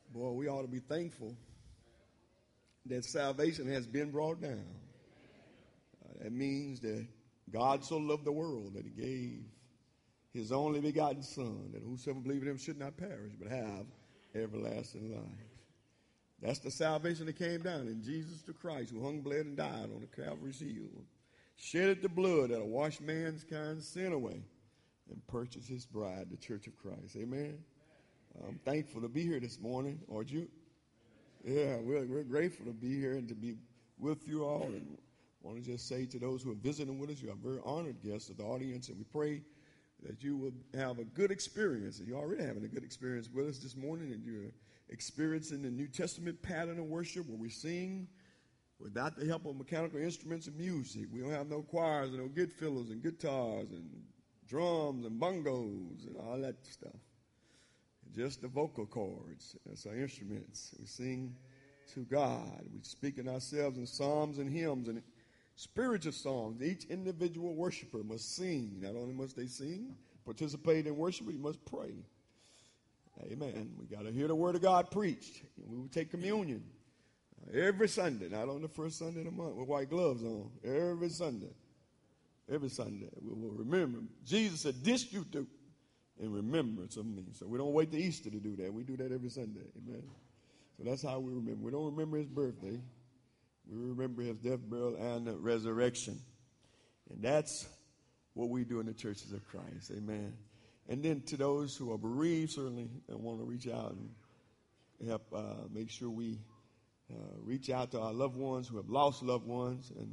Boy, we ought to be thankful that salvation has been brought down. That means that God so loved the world that he gave his only begotten Son, that whosoever believeth in him should not perish, but have everlasting life. That's the salvation that came down in Jesus the Christ, who hung, bled, and died on the Calvary's hill, shedded the blood that'll wash mankind's sin away, and purchase his bride, the church of Christ. Amen? I'm thankful to be here this morning, aren't you? Yeah, we're grateful to be here and to be with you all. And I want to just say to those who are visiting with us, you are very honored guests of the audience, and we pray that you will have a good experience. And you're already having a good experience with us this morning, and you're experiencing the New Testament pattern of worship where we sing without the help of mechanical instruments and music. We don't have no choirs and no good fiddles and guitars and drums and bongos and all that stuff. Just the vocal cords. That's our instruments. We sing to God. We speak in ourselves in psalms and hymns and spiritual songs. Each individual worshiper must sing. Not only must they sing, participate in worship, but you must pray. Amen. We got to hear the word of God preached. We will take communion every Sunday, not on the first Sunday of the month with white gloves on. Every Sunday. Every Sunday. We will remember. Jesus said, "This you do in remembrance of me." So we don't wait to Easter to do that. We do that every Sunday. Amen. So that's how we remember. We don't remember his birthday. We remember his death, burial, and resurrection. And that's what we do in the churches of Christ. Amen. And then to those who are bereaved, certainly, and want to reach out and help make sure we reach out to our loved ones who have lost loved ones. And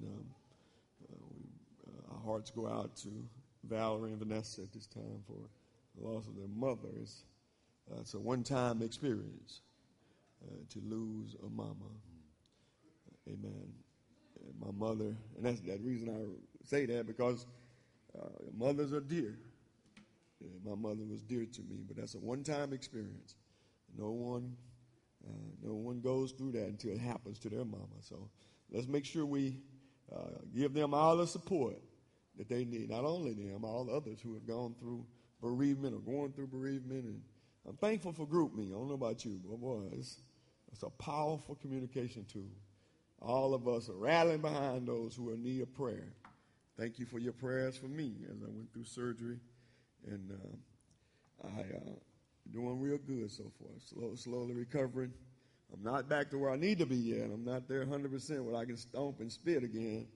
our hearts go out to Valerie and Vanessa at this time for the loss of their mother. It's a one-time experience to lose a mama. Amen. And my mother, and that's the reason I say that, because mothers are dear. And my mother was dear to me, but that's a one-time experience. No one goes through that until it happens to their mama. So let's make sure we give them all the support that they need. Not only them, all others who have gone through bereavement or going through bereavement. And I'm thankful for GroupMe. I don't know about you, but boy, it's a powerful communication tool. All of us are rallying behind those who are in need of prayer. Thank you for your prayers for me as I went through surgery. And I doing real good so far, slowly recovering. I'm not back to where I need to be yet. I'm not there 100% where I can stomp and spit again.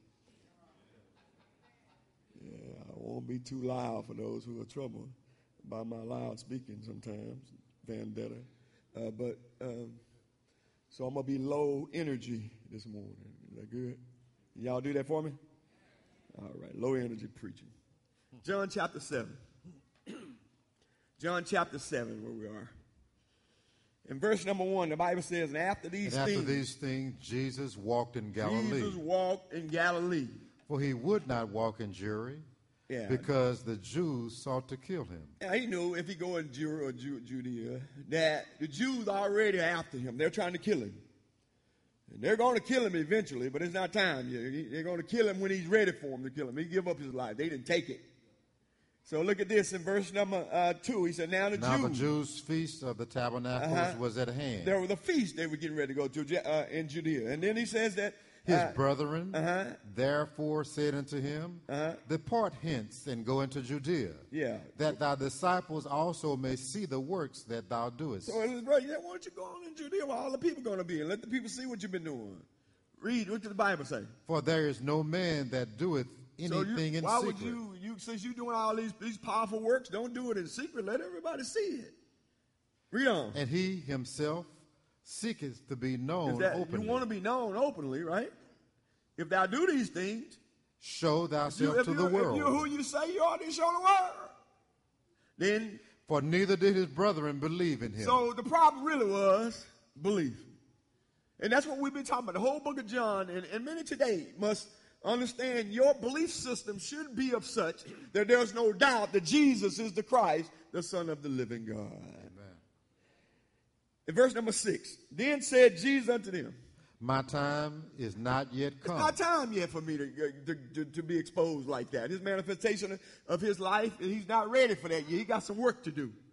Yeah, I won't be too loud for those who are troubled by my loud speaking sometimes, vendetta. So I'm going to be low energy this morning. Is that good? Y'all do that for me? All right, low energy preaching. John chapter 7. John chapter 7, where we are. In verse number 1, the Bible says, and after these things, Jesus walked in Galilee. Jesus walked in Galilee. For he would not walk in Judea, because the Jews sought to kill him. Yeah, he knew if he go in Judea, that the Jews are already after him. They're trying to kill him. And they're going to kill him eventually, but it's not time yet. They're going to kill him when he's ready for them to kill him. He give up his life. They didn't take it. So look at this in verse number 2. He said, Now the Jews' feast of the tabernacles was at hand. There was a feast they were getting ready to go to in Judea. And then he says that his brethren therefore said unto him, Depart hence and go into Judea, that thy disciples also may see the works that thou doest. So his brother, why don't you go on in Judea where all the people going to be, and let the people see what you've been doing. Read, what does the Bible say? For there is no man that doeth anything in secret. Why would you, since you're doing all these powerful works, don't do it in secret. Let everybody see it. Read on. And he himself seeketh to be known openly. You want to be known openly, right? If thou do these things, show thyself to the world. If you're who you say you are, then show the world. Then, for neither did his brethren believe in him. So the problem really was belief. And that's what we've been talking about. The whole book of John, and many today must understand your belief system should be of such that there's no doubt that Jesus is the Christ, the Son of the living God. Amen. In verse number 6, then said Jesus unto them, My time is not yet come. It's not time yet for me to be exposed like that. His manifestation of his life, he's not ready for that yet. He got some work to do.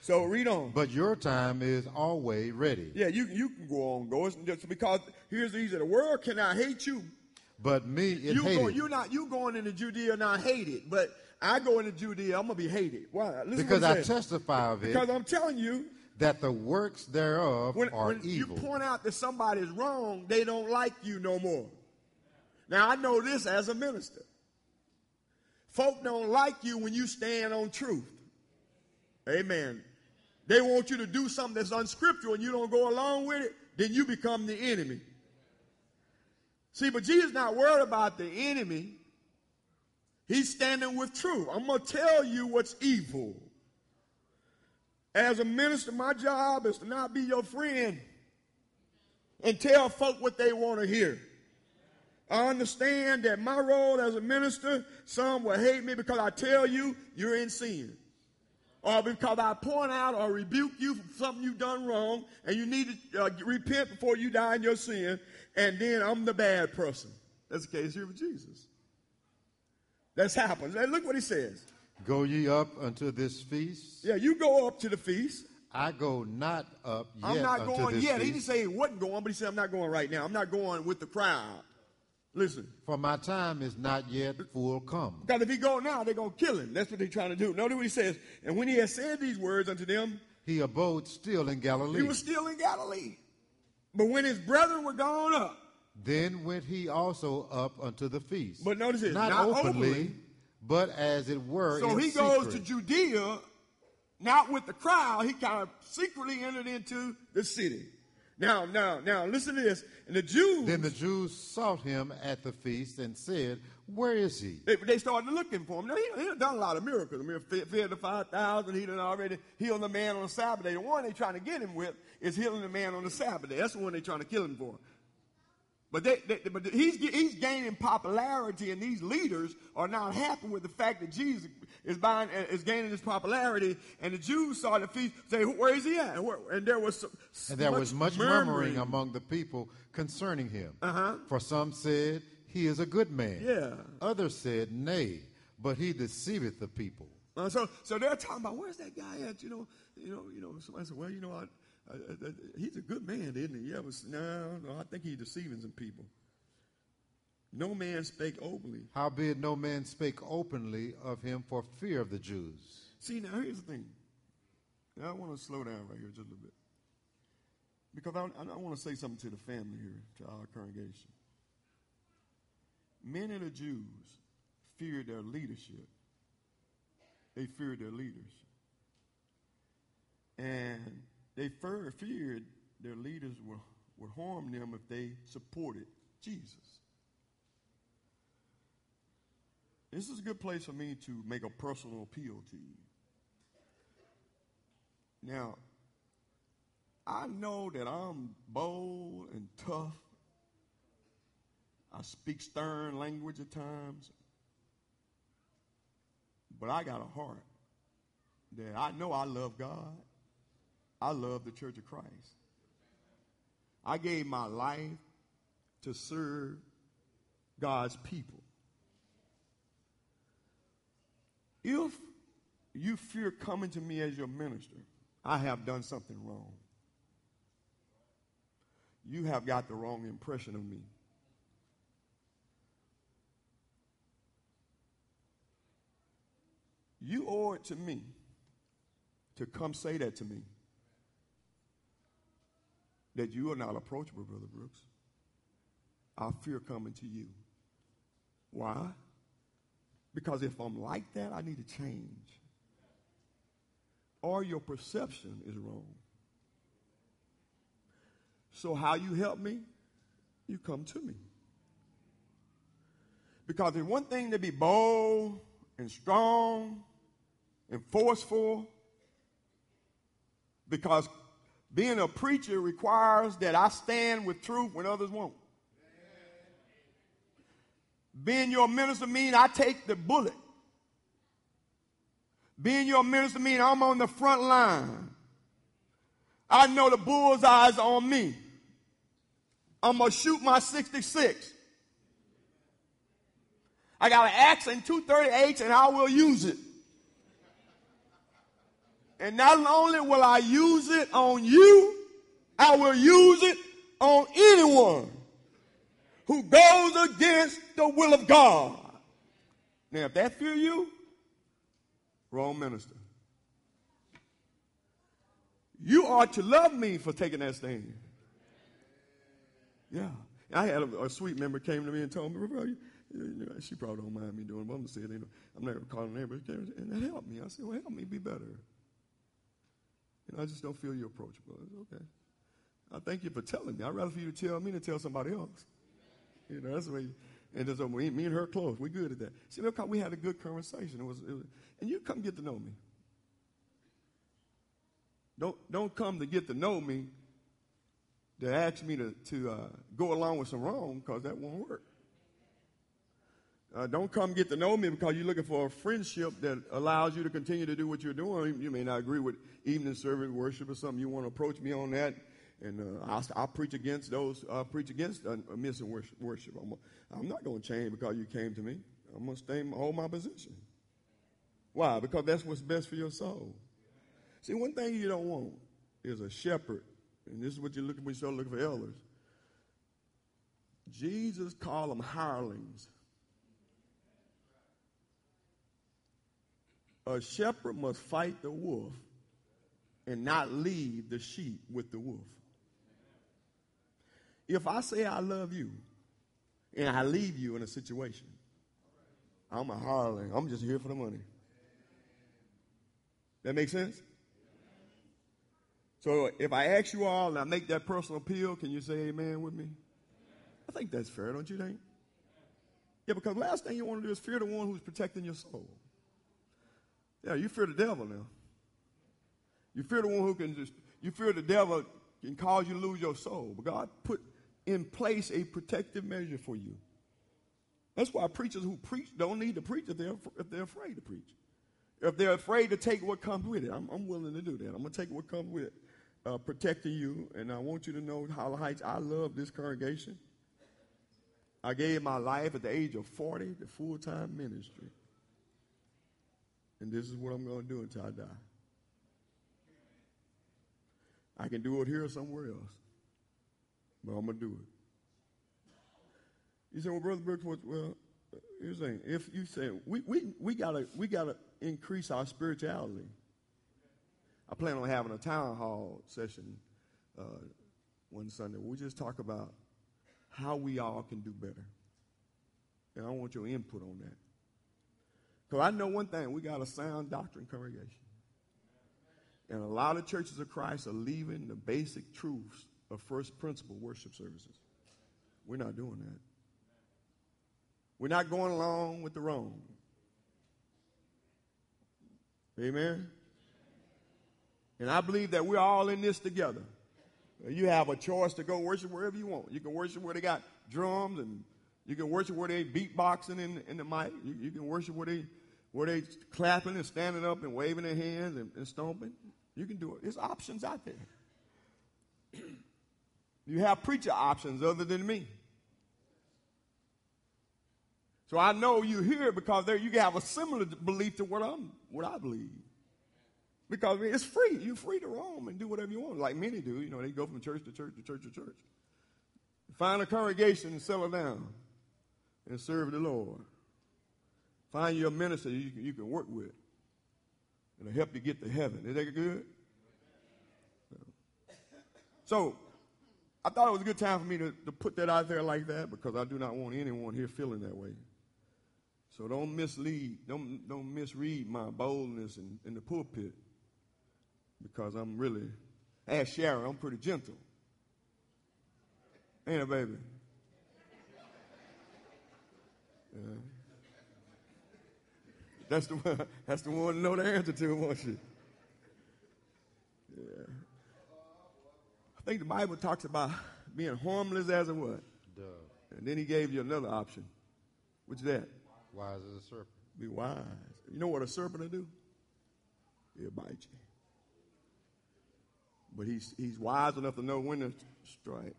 So read on. But your time is always ready. Yeah, you can go on, go. It's just because here's the reason: the world cannot hate you. But me, it hated. You going into Judea not hated, but I go into Judea, I'm gonna be hated. Why? Listen because I says. testify of it. Because I'm telling you that the works thereof are when evil. You point out that somebody's wrong, they don't like you no more. Now I know this as a minister. Folk don't like you when you stand on truth. Amen. They want you to do something that's unscriptural and you don't go along with it, then you become the enemy. See, but Jesus not worried about the enemy. He's standing with truth. I'm going to tell you what's evil. As a minister, my job is to not be your friend and tell folk what they want to hear. I understand that my role as a minister, some will hate me because I tell you you're in sin. Or because I point out or rebuke you for something you've done wrong and you need to repent before you die in your sin, and then I'm the bad person. That's the case here with Jesus. That's happened. And look what he says. Go ye up unto this feast. Yeah, you go up to the feast. I go not up yet. I'm not going yet. Feast. He didn't say he wasn't going, but he said, I'm not going right now. I'm not going with the crowd. Listen. For my time is not yet full come. Because if he go now, they're going to kill him. That's what they're trying to do. Notice what he says. And when he had said these words unto them, he abode still in Galilee. He was still in Galilee. But when his brethren were gone up, then went he also up unto the feast. But notice it, not openly, but as it were so in he secret. goes to Judea, not with the crowd. He kind of secretly entered into the city. Now, listen to this. And the Jews... Then the Jews sought him at the feast and said, where is he? They started looking for him. Now, he had done a lot of miracles. I mean, fed the 5,000. He done already healed the man on the Sabbath day. The one they're trying to get him with is healing the man on the Sabbath day. That's the one they're trying to kill him for. But he's gaining popularity, and these leaders are not happy with the fact that Jesus is gaining this popularity. And the Jews saw the feast, say, "Where is he at?" And there was much murmuring among the people concerning him. For some said, "He is a good man." Yeah. Others said, "Nay, but he deceiveth the people." So they're talking about, where's that guy at? You know. Somebody said, well, he's a good man, isn't he? Yeah, no, I think he's deceiving some people. No man spake openly. Howbeit no man spake openly of him for fear of the Jews. See, now here's the thing. Now I want to slow down right here just a little bit. Because I want to say something to the family here, to our congregation. Many of the Jews feared their leadership. They feared their leaders. And they feared their leaders would harm them if they supported Jesus. This is a good place for me to make a personal appeal to you. Now, I know that I'm bold and tough. I speak stern language at times. But I got a heart that I know I love God. I love the Church of Christ. I gave my life to serve God's people. If you fear coming to me as your minister, I have done something wrong. You have got the wrong impression of me. You owe it to me to come say that to me. That you are not approachable, Brother Brooks. I fear coming to you. Why? Because if I'm like that, I need to change. Or your perception is wrong. So how you help me? You come to me. Because it's one thing to be bold and strong and forceful, because being a preacher requires that I stand with truth when others won't. Being your minister means I take the bullet. Being your minister means I'm on the front line. I know the bullseye's on me. I'm going to shoot my 66. I got an axe and 238s, and I will use it. And not only will I use it on you, I will use it on anyone who goes against the will of God. Now, if that fear you, wrong minister. You ought to love me for taking that stand. Yeah. I had a sweet member came to me and told me, bro, she probably don't mind me doing it, but I'm going to say it. I'm not going to call her name, and that helped me. I said, well, help me be better. I just don't feel you approachable. Okay. I thank you for telling me. I'd rather for you to tell me than tell somebody else. That's the way. And so me and her close. We're good at that. See, look, we had a good conversation. It was, and you come get to know me. Don't come to get to know me to ask me to go along with some wrong, because that won't work. Don't come get to know me because you're looking for a friendship that allows you to continue to do what you're doing. You may not agree with evening service worship or something. You want to approach me on that, and I'll preach against those. I'll preach against missing worship. I'm not going to change because you came to me. I'm going to hold my position. Why? Because that's what's best for your soul. See, one thing you don't want is a shepherd, and this is what you're looking when you start looking for elders. Jesus called them hirelings. A shepherd must fight the wolf and not leave the sheep with the wolf. If I say I love you and I leave you in a situation, I'm a hireling. I'm just here for the money. That make sense? So if I ask you all and I make that personal appeal, can you say amen with me? I think that's fair, don't you think? Yeah, because the last thing you want to do is fear the one who's protecting your soul. Yeah, you fear the devil now. You fear the one you fear the devil can cause you to lose your soul. But God put in place a protective measure for you. That's why preachers who preach don't need to preach if they're afraid to preach. If they're afraid to take what comes with it, I'm willing to do that. I'm going to take what comes with it, protecting you. And I want you to know, Hollow Heights, I love this congregation. I gave my life at the age of 40 to full-time ministry. And this is what I'm going to do until I die. I can do it here or somewhere else, but I'm going to do it. You say, well, Brother Brooks, well, here's the thing. If you say, we gotta increase our spirituality. I plan on having a town hall session one Sunday. We just talk about how we all can do better. And I want your input on that. Because I know one thing, we got a sound doctrine congregation. And a lot of churches of Christ are leaving the basic truths of first principle worship services. We're not doing that. We're not going along with the wrong. Amen? And I believe that we're all in this together. You have a choice to go worship wherever you want. You can worship where they got drums, and you can worship where they beatboxing in the mic. You can worship where they clapping and standing up and waving their hands and stomping. You can do it. There's options out there. You have preacher options other than me. So I know you here because you can have a similar belief to what I believe. Because it's free. You're free to roam and do whatever you want, like many do. They go from church to church to church to church. Find a congregation and settle down and serve the Lord. Find you a minister you can work with. It'll help you get to heaven. Is that good? So I thought it was a good time for me to put that out there like that, because I do not want anyone here feeling that way. So don't misread my boldness in the pulpit, because I'm really, ask Sharon, I'm pretty gentle. Ain't it, baby? Yeah. That's the one to know the answer to, won't she? Yeah. I think the Bible talks about being harmless as a what? Dove. And then he gave you another option. What's that? Wise as a serpent. Be wise. You know what a serpent will do? He'll bite you. But he's wise enough to know when to strike.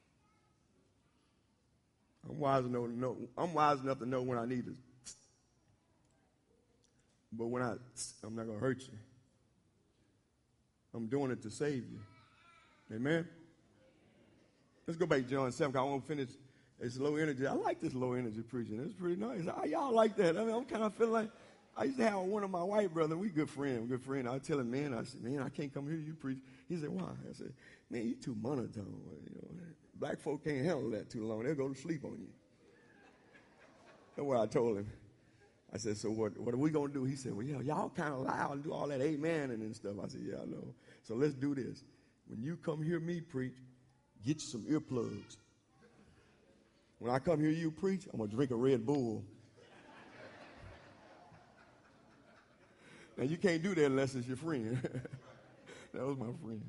I'm wise enough to know when I need to. But when I'm not going to hurt you. I'm doing it to save you. Amen? Let's go back to John 7. I want to finish. It's low energy. I like this low energy preaching. It's pretty nice. Y'all like that? I mean, I'm kind of feeling like I used to have one of my white brothers. We good friend. I tell him, man, I said, man, I can't come here. You preach. He said, why? I said, man, you too monotone. You know, black folk can't handle that too long. They'll go to sleep on you. That's what I told him. I said, so what are we going to do? He said, well, yeah, y'all kind of loud and do all that amen and stuff. I said, yeah, I know. So let's do this. When you come hear me preach, get you some earplugs. When I come hear you preach, I'm going to drink a Red Bull. Now, you can't do that unless it's your friend. That was my friend.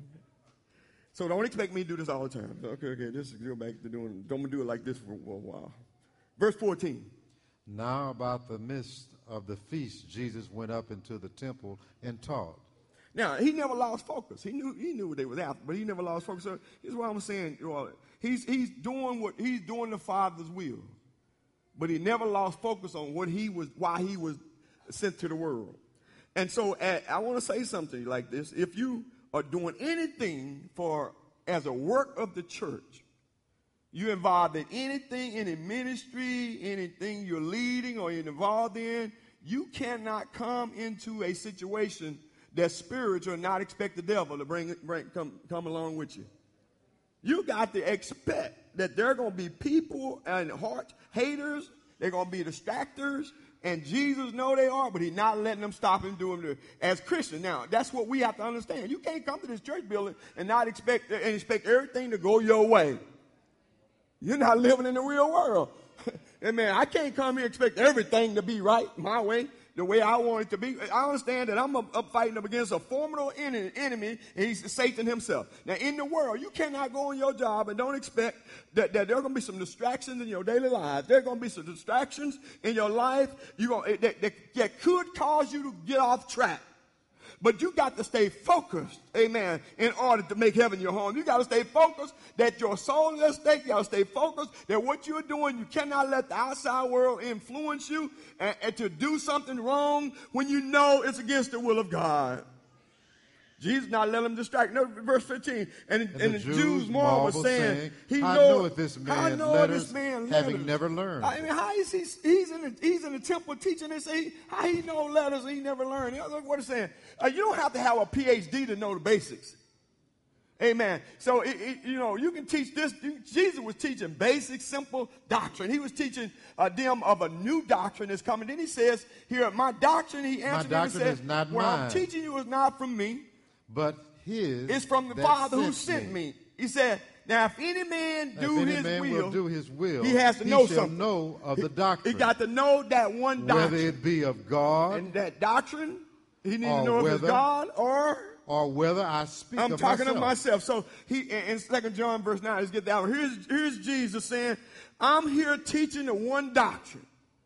So don't expect me to do this all the time. Okay, just go back to don't do it like this for a while. Verse 14. Now about the midst of the feast, Jesus went up into the temple and taught. Now, he never lost focus. He knew what they was after, but he never lost focus. So here's what I'm saying. He's doing the Father's will. But he never lost focus on why he was sent to the world. And so I want to say something like this. If you are doing anything as a work of the church, you're involved in anything, any ministry, anything you're leading or you're involved in, you cannot come into a situation that's spiritual and not expect the devil to come along with you. You got to expect that there are going to be people and heart haters. They're going to be distractors. And Jesus know they are, but he's not letting them stop him doing it as Christians. Now, that's what we have to understand. You can't come to this church building and not expect everything to go your way. You're not living in the real world. And man, I can't come here and expect everything to be right my way, the way I want it to be. I understand that I'm up fighting up against a formidable enemy, and he's Satan himself. Now, in the world, you cannot go on your job and don't expect that there are going to be some distractions in your daily life. There are going to be some distractions in your life that could cause you to get off track. But you got to stay focused, amen, in order to make heaven your home. You got to stay focused that your soul is at stake. You got to stay focused that what you're doing, you cannot let the outside world influence you and to do something wrong when you know it's against the will of God. Jesus not let them distract. No, verse 15. And the Jews marveled, saying, How knoweth this man letters, having having never learned? I mean, how is he's in the temple teaching? They say, how he know letters and he never learned? Look what it's saying. You don't have to have a PhD to know the basics. Amen. So, you can teach this. Jesus was teaching basic, simple doctrine. He was teaching them of a new doctrine that's coming. Then he says, here, my doctrine, he answered him and said, what I'm teaching you is not from me. But it's from the Father who sent me. He said, now if any man will do his will, he has to know something. Know of the doctrine. He got to know that one doctrine. Whether it be of God. And that doctrine, he needs to know if it's God or whether I speak of myself. I'm talking of myself. So in 2 John verse 9, let's get that one. Here's Jesus saying, I'm here teaching the one doctrine.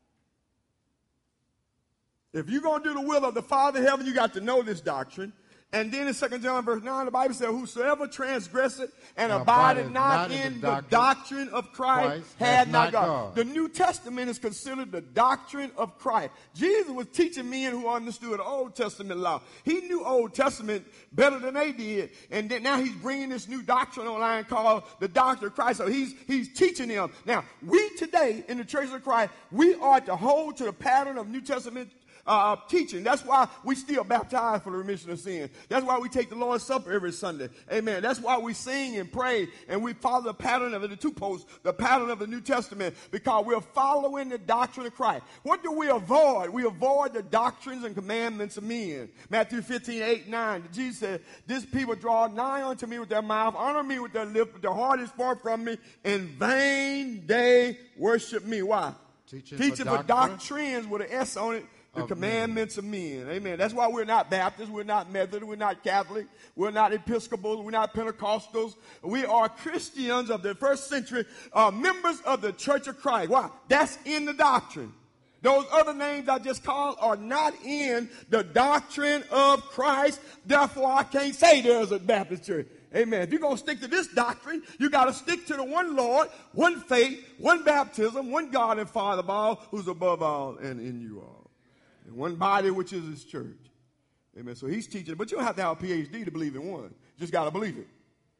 If you're going to do the will of the Father in heaven, you got to know this doctrine. And then in 2 John verse 9, the Bible says, whosoever transgresseth and abideth not in the doctrine of Christ hath not God. The New Testament is considered the doctrine of Christ. Jesus was teaching men who understood the Old Testament law. He knew Old Testament better than they did. And then now he's bringing this new doctrine online called the doctrine of Christ. So he's teaching them. Now, we today in the Church of Christ, we are to hold to the pattern of New Testament teaching. That's why we still baptize for the remission of sin. That's why we take the Lord's Supper every Sunday. Amen. That's why we sing and pray and we follow the pattern of the two posts, the pattern of the New Testament, because we're following the doctrine of Christ. What do we avoid? We avoid the doctrines and commandments of men. Matthew 15:8-9. Jesus said, this people draw nigh unto me with their mouth, honor me with their lips, but their heart is far from me. In vain they worship me. Why? Teaching for doctrines with an S on it. The commandments of men. Amen. That's why we're not Baptists, we're not Methodist, we're not Catholic, we're not Episcopals, we're not Pentecostals. We are Christians of the first century, members of the Church of Christ. Why? That's in the doctrine. Those other names I just called are not in the doctrine of Christ. Therefore, I can't say there's a Baptist church. Amen. If you're going to stick to this doctrine, you got to stick to the one Lord, one faith, one baptism, one God and Father of all, who's above all and in you all. And one body, which is his church. Amen. So he's teaching, but you don't have to have a PhD to believe in one. You just got to believe it.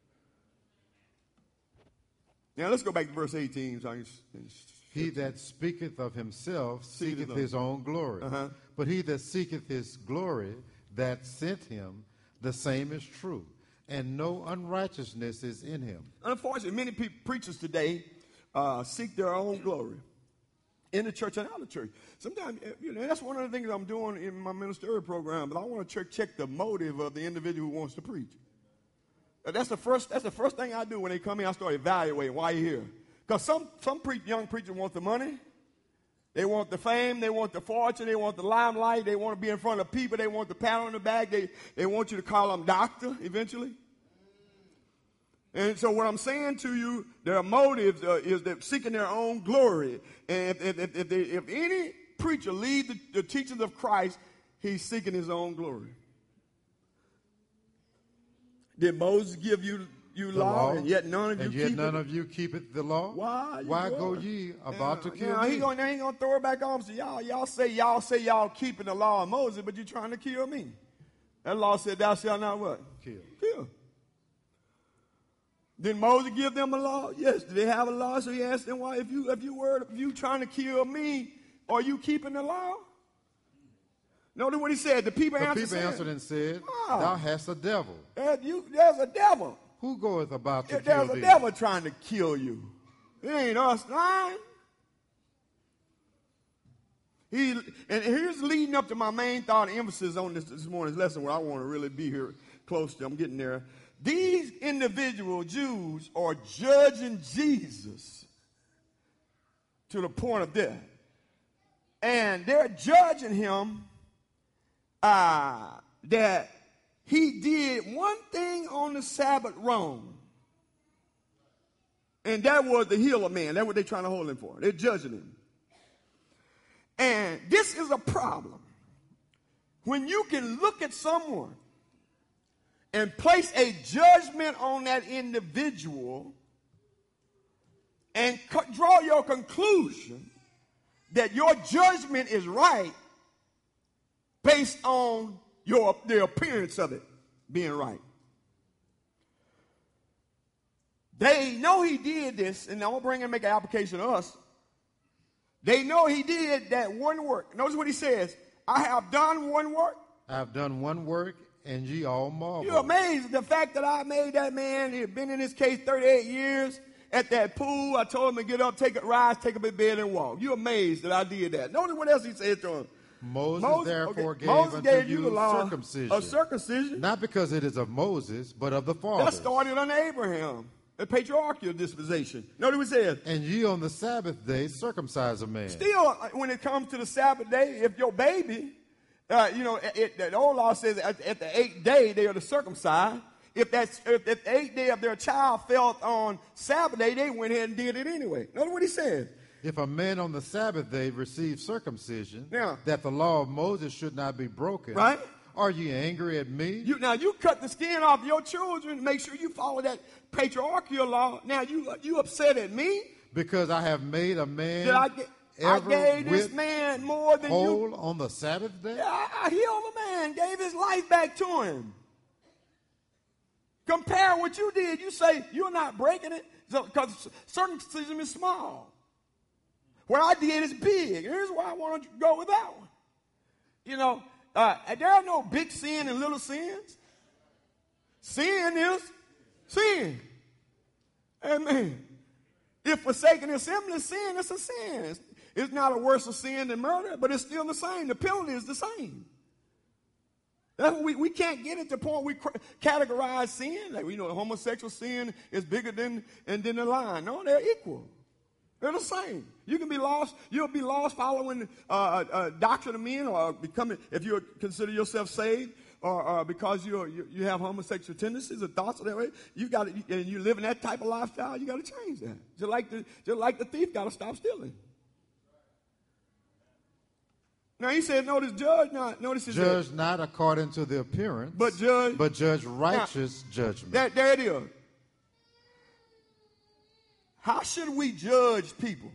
Now let's go back to verse 18. So he that speaketh of himself seeketh his own glory. But he that seeketh his glory that sent him, the same is true, and no unrighteousness is in him. Unfortunately, many preachers today seek their own glory in the church and out of the church. Sometimes, that's one of the things I'm doing in my ministerial program, but I want to check the motive of the individual who wants to preach. That's the first thing I do when they come in. I start evaluating why you're here. Because some young preachers want the money. They want the fame. They want the fortune. They want the limelight. They want to be in front of people. They want the pat on the back. They want you to call them doctor eventually. And so what I'm saying to you, their motives is they're seeking their own glory. And if any preacher leads the teachings of Christ, he's seeking his own glory. Did Moses give you law, and yet none of you keepeth the law? Why go ye about to kill me? He's going to throw it back on. So y'all say y'all keeping the law of Moses, but you're trying to kill me. That law said, thou shalt not what? Kill. Did Moses give them a law? Yes. Did they have a law? So he asked them, why, if you trying to kill me, are you keeping the law? Notice what he said. The people answered and said, thou hast a devil. There's a devil. Who goeth about to kill thee? There's a devil trying to kill you. It ain't us lying. And here's leading up to my main thought and emphasis on this morning's lesson where I want to really be here close to. I'm getting there. These individual Jews are judging Jesus to the point of death. And they're judging him that he did one thing on the Sabbath wrong. And that was to heal a man. That's what they're trying to hold him for. They're judging him. And this is a problem. When you can look at someone and place a judgment on that individual and draw your conclusion that your judgment is right based on the appearance of it being right. They know he did this, and I'm going to bring and make an application to us. They know he did that one work. Notice what he says. I have done one work. I have done one work, and ye all marvel. You're amazed at the fact that I made that man. He had been in this case 38 years at that pool. I told him to get up, rise, take up his bed, and walk. You're amazed that I did that. Notice what else he said to him. Moses therefore gave unto you the law circumcision. Of circumcision. Not because it is of Moses, but of the fathers. That started on Abraham. A patriarchal dispensation. Notice what it says. And ye on the Sabbath day circumcise a man. Still, when it comes to the Sabbath day, if your baby, the old law says at the 8th day they are to circumcise. If the 8th day of their child fell on Sabbath day, they went ahead and did it anyway. Notice what he says. If a man on the Sabbath day receives circumcision, that the law of Moses should not be broken, right? Are ye angry at me? You cut the skin off your children. Make sure you follow that patriarchal law. Now you upset at me because I have made a man. I gave this man more than whole you on the Sabbath day. I healed the man, gave his life back to him. Compare what you did. You say you're not breaking it because circumcision is small. What I did is big. Here's why I want to go with that one. There are no big sin and little sins. Sin is sin. Amen. If forsaking assembly is sin, it's a sin. It's not a worse sin than murder, but it's still the same. The penalty is the same. That's what we can't get at the point we categorize sin. Like, homosexual sin is bigger than the line. No, they're equal. They're the same. You can be lost. You'll be lost following a doctrine of men, or becoming, if you consider yourself saved, or because you have homosexual tendencies or thoughts that way. And you live in that type of lifestyle. You got to change that. Just like the thief got to stop stealing. Now he said, notice judge not. Notice judge not according to the appearance, but judge righteous judgment. There it is. How should we judge people?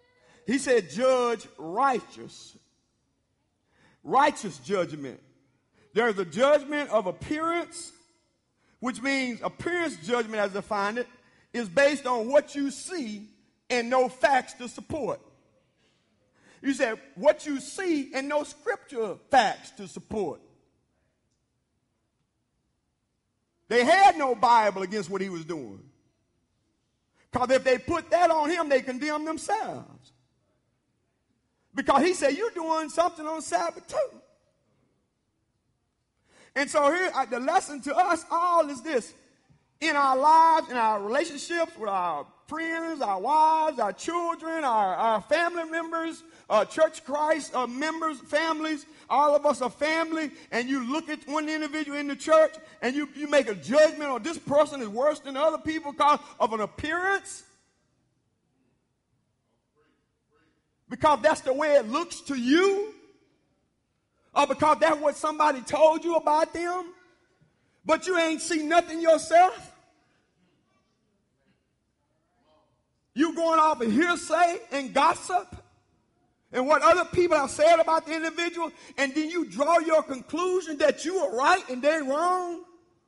He said, judge righteous judgment. There's a judgment of appearance, which means appearance judgment, as I find it, is based on what you see and no facts to support. You said what you see and no scripture facts to support. They had no Bible against what he was doing. Because if they put that on him, they condemn themselves. Because he said, you're doing something on Sabbath too. And so here, the lesson to us all is this. In our lives, in our relationships with our friends, our wives, our children, our family members, Church Christ members, families, all of us are family, and you look at one individual in the church and you make a judgment on this person is worse than other people because of an appearance. Because that's the way it looks to you. Or because that's what somebody told you about them. But you ain't seen nothing yourself. You going off of hearsay and gossip and what other people have said about the individual, and then you draw your conclusion that you are right and they're wrong.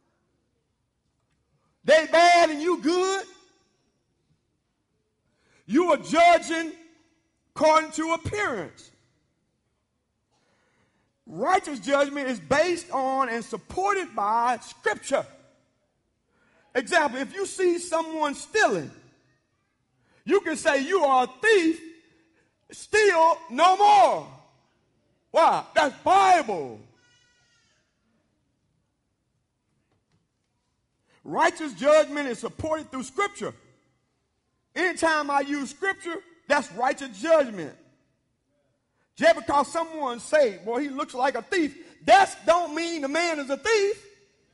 They bad and you good. You are judging according to appearance. Righteous judgment is based on and supported by Scripture. Example, if you see someone stealing, you can say you are a thief, steal no more. Why? That's Bible. Righteous judgment is supported through Scripture. Anytime I use Scripture, that's righteous judgment. Just because someone say, well, he looks like a thief, that don't mean the man is a thief.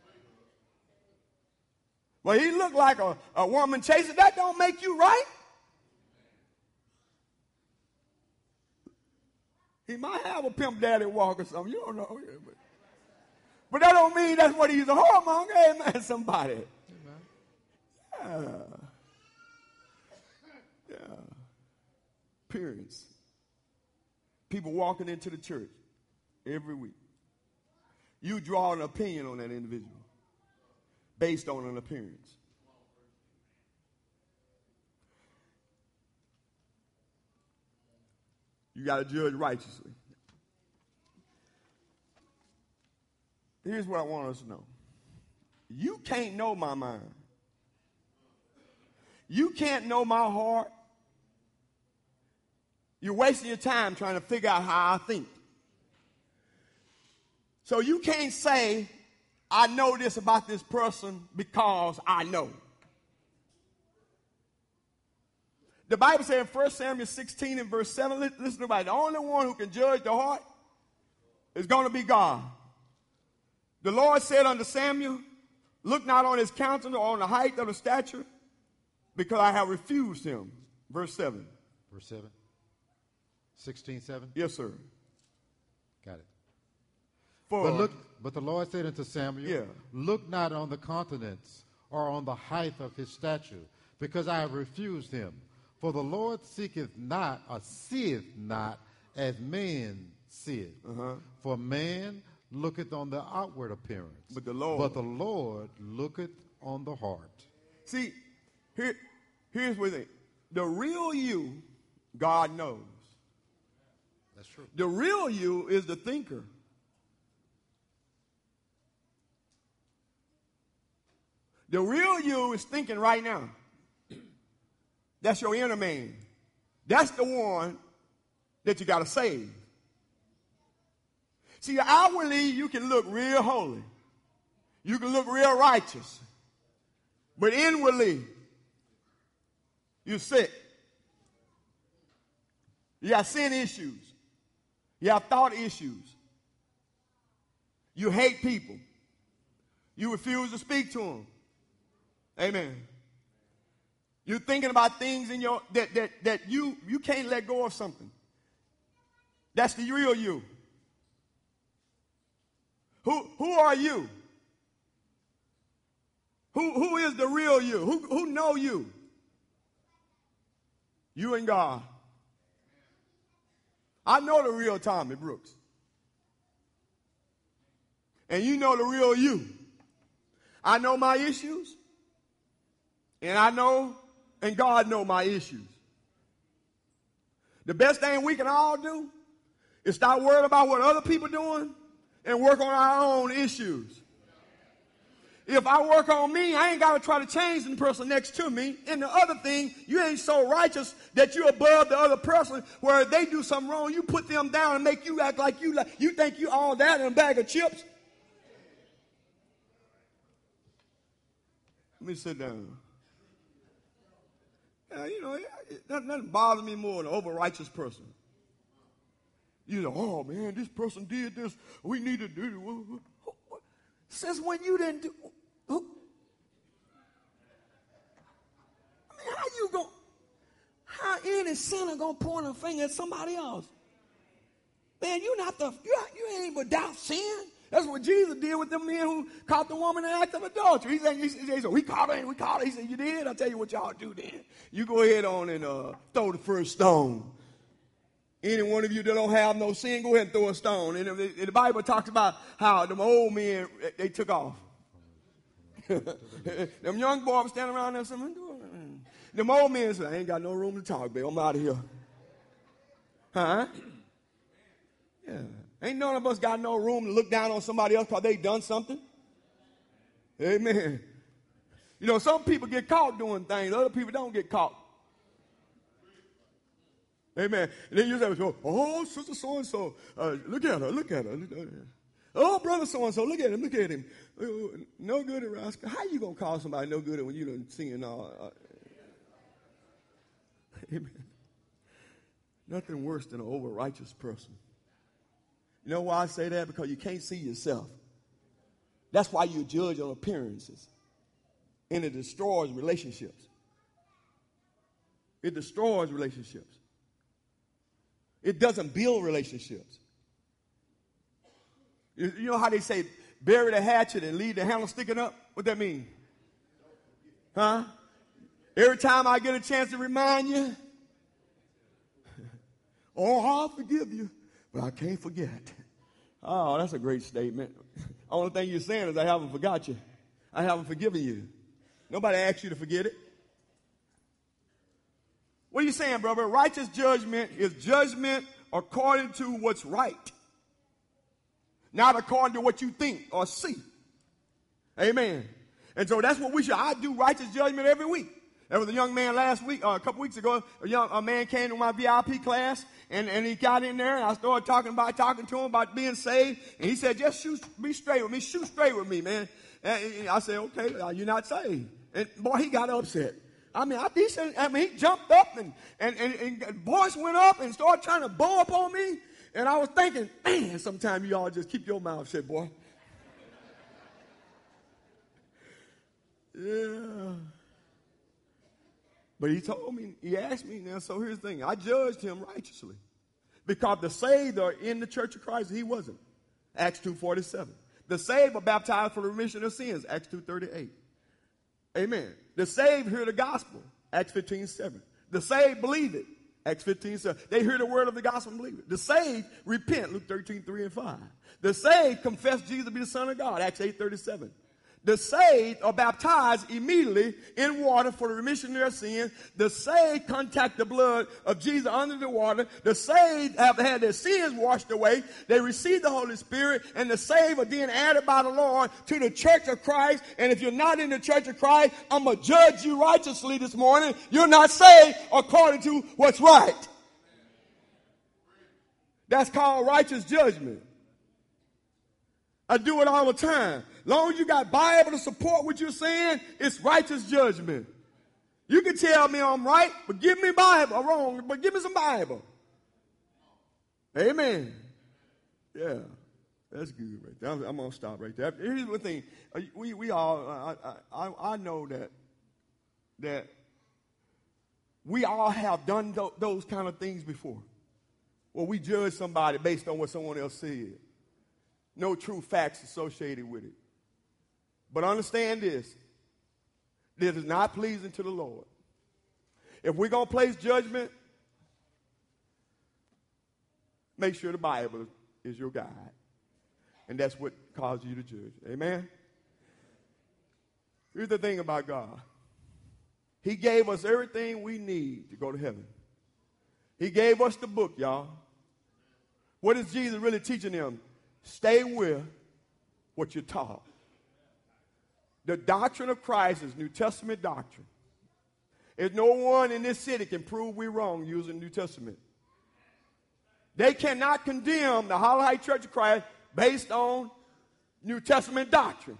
Well, he looked like a woman chaser. That don't make you right. He might have a pimp daddy walk or something. You don't know. But that don't mean that's what he's a whoremonger. Amen, somebody. Yeah. Yeah. Appearance. People walking into the church every week. You draw an opinion on that individual based on an appearance. You got to judge righteously. Here's what I want us to know. You can't know my mind. You can't know my heart. You're wasting your time trying to figure out how I think. So you can't say, I know this about this person because I know. The Bible says in 1 Samuel 16 and verse 7, listen to everybody, the only one who can judge the heart is going to be God. The Lord said unto Samuel, look not on his countenance or on the height of the stature, because I have refused him. Verse 7. Verse 7. 16:7? Yes, sir. Got it. For, but the Lord said unto Samuel, look not on the countenance or on the height of his stature, because I have refused him. For the Lord seeketh not or seeth not as man seeth. For man looketh on the outward appearance, but the Lord looketh on the heart. See, here's what the real you, God knows. That's true. The real you is the thinker. The real you is thinking right now. That's your inner man. That's the one that you got to save. See, outwardly, you can look real holy. You can look real righteous. But inwardly, you're sick. You have sin issues. You have thought issues. You hate people. You refuse to speak to them. Amen. You're thinking about things in your that you can't let go of something. That's the real you. Who are you? Who is the real you? Who know you? You and God. I know the real Tommy Brooks. And you know the real you. I know my issues. And God know my issues. The best thing we can all do is stop worrying about what other people are doing and work on our own issues. If I work on me, I ain't got to try to change the person next to me. And the other thing, you ain't so righteous that you're above the other person where if they do something wrong, you put them down and make you act like you think you all that in a bag of chips. Let me sit down. Nothing bothers me more than an over-righteous person. You know, oh, man, this person did this. We need to do it. Since when you didn't do I mean, how any sinner going to point a finger at somebody else? Man, you ain't without sin. That's what Jesus did with them men who caught the woman in the act of adultery. He said, we caught her. He said, you did? I'll tell you what y'all do then. You go ahead on and throw the first stone. Any one of you that don't have no sin, go ahead and throw a stone. And the Bible talks about how them old men, they took off. Them young boys standing around there saying, them old men said, I ain't got no room to talk, babe. I'm out of here. Huh? Yeah. Ain't none of us got no room to look down on somebody else because they done something. Amen. You know, some people get caught doing things. Other people don't get caught. Amen. And then you say, oh, sister so-and-so, look at her. Oh, brother so-and-so, look at him. No good at rascal. How you going to call somebody no good when you done seen all? Amen. Nothing worse than an over-righteous person. You know why I say that? Because you can't see yourself. That's why you judge on appearances. And it destroys relationships. It destroys relationships. It doesn't build relationships. You know how they say, bury the hatchet and leave the handle sticking up? What that mean? Huh? Every time I get a chance to remind you, oh, I'll forgive you, but I can't forget. Oh, that's a great statement. Only thing you're saying is I haven't forgot you. I haven't forgiven you. Nobody asked you to forget it. What are you saying, brother? Righteous judgment is judgment according to what's right, not according to what you think or see. Amen. And so that's what we should. I do righteous judgment every week. There was a young man last week, a couple weeks ago, a man came to my VIP class, and he got in there, and I started talking to him about being saved, and he said, just shoot straight with me, man. And I said, okay, you're not saved. And boy, he got upset. He jumped up and voice went up and started trying to blow up on me. And I was thinking, man, sometimes you all just keep your mouth shut, boy. Yeah. But he asked me now, so here's the thing. I judged him righteously. Because the saved are in the church of Christ, he wasn't. Acts 2:47. The saved are baptized for the remission of sins, Acts 2:38. Amen. The saved hear the gospel, Acts 15:7. The saved believe it, Acts 15:7. They hear the word of the gospel and believe it. The saved repent, Luke 13:3 and 5. The saved confess Jesus to be the Son of God, Acts 8:37. The saved are baptized immediately in water for the remission of their sins. The saved contact the blood of Jesus under the water. The saved have had their sins washed away. They receive the Holy Spirit, and the saved are then added by the Lord to the church of Christ. And if you're not in the church of Christ, I'm going to judge you righteously this morning. You're not saved according to what's right. That's called righteous judgment. I do it all the time. Long as you got Bible to support what you're saying, it's righteous judgment. You can tell me I'm right, but give me Bible. I'm wrong, but give me some Bible. Amen. Yeah, that's good right there. I'm going to stop right there. Here's one thing. We all, I know that we all have done those kind of things before. Well, we judge somebody based on what someone else said. No true facts associated with it. But understand this is not pleasing to the Lord. If we're going to place judgment, make sure the Bible is your guide. And that's what causes you to judge. Amen? Here's the thing about God. He gave us everything we need to go to heaven. He gave us the book, y'all. What is Jesus really teaching them? Stay with what you're taught. The doctrine of Christ is New Testament doctrine. There's no one in this city can prove we're wrong using the New Testament. They cannot condemn the Hollow Heights Church of Christ based on New Testament doctrine.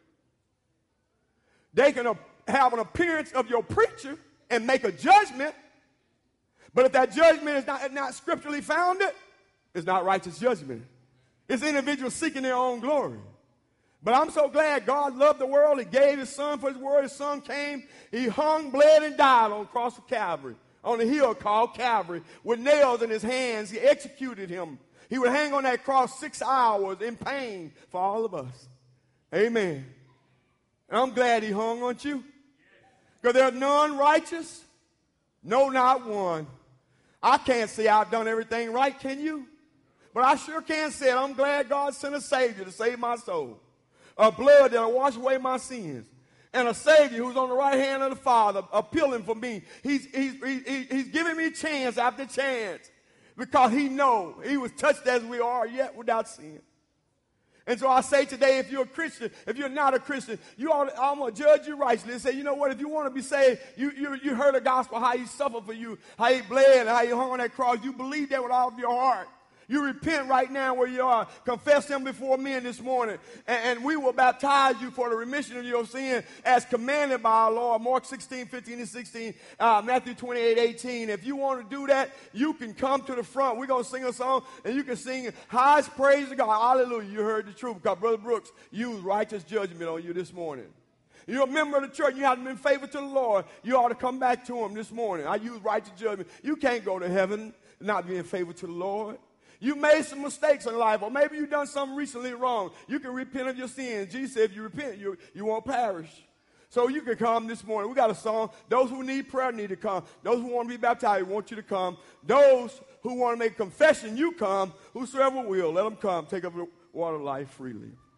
They can have an appearance of your preacher and make a judgment, but if that judgment is not scripturally founded, it's not righteous judgment. It's individuals seeking their own glory. But I'm so glad God loved the world. He gave his son for his word. His son came. He hung, bled, and died on the cross of Calvary, on a hill called Calvary, with nails in his hands. He executed him. He would hang on that cross 6 hours in pain for all of us. Amen. And I'm glad he hung, aren't you? Because there's none righteous. No, not one. I can't say I've done everything right, can you? But I sure can say it. I'm glad God sent a Savior to save my soul. A blood that will wash away my sins. And a Savior who's on the right hand of the Father appealing for me. He's giving me chance after chance. Because he knows he was touched as we are, yet without sin. And so I say today, if you're a Christian, if you're not a Christian, I'm going to judge you righteously and say, you know what, if you want to be saved, you heard the gospel, how he suffered for you, how he bled, how he hung on that cross. You believe that with all of your heart. You repent right now where you are. Confess him before men this morning. And we will baptize you for the remission of your sin as commanded by our Lord. Mark 16, 15, and 16. Matthew 28, 18. If you want to do that, you can come to the front. We're going to sing a song, and you can sing highest praise to God. Hallelujah. You heard the truth. Because Brother Brooks used righteous judgment on you this morning. You're a member of the church. You haven't been faithful to the Lord. You ought to come back to him this morning. I use righteous judgment. You can't go to heaven not being faithful to the Lord. You made some mistakes in life, or maybe you've done something recently wrong. You can repent of your sins. Jesus said if you repent, you won't perish. So you can come this morning. We got a song. Those who need prayer need to come. Those who want to be baptized, we want you to come. Those who want to make confession, you come. Whosoever will, let them come. Take up the water of life freely.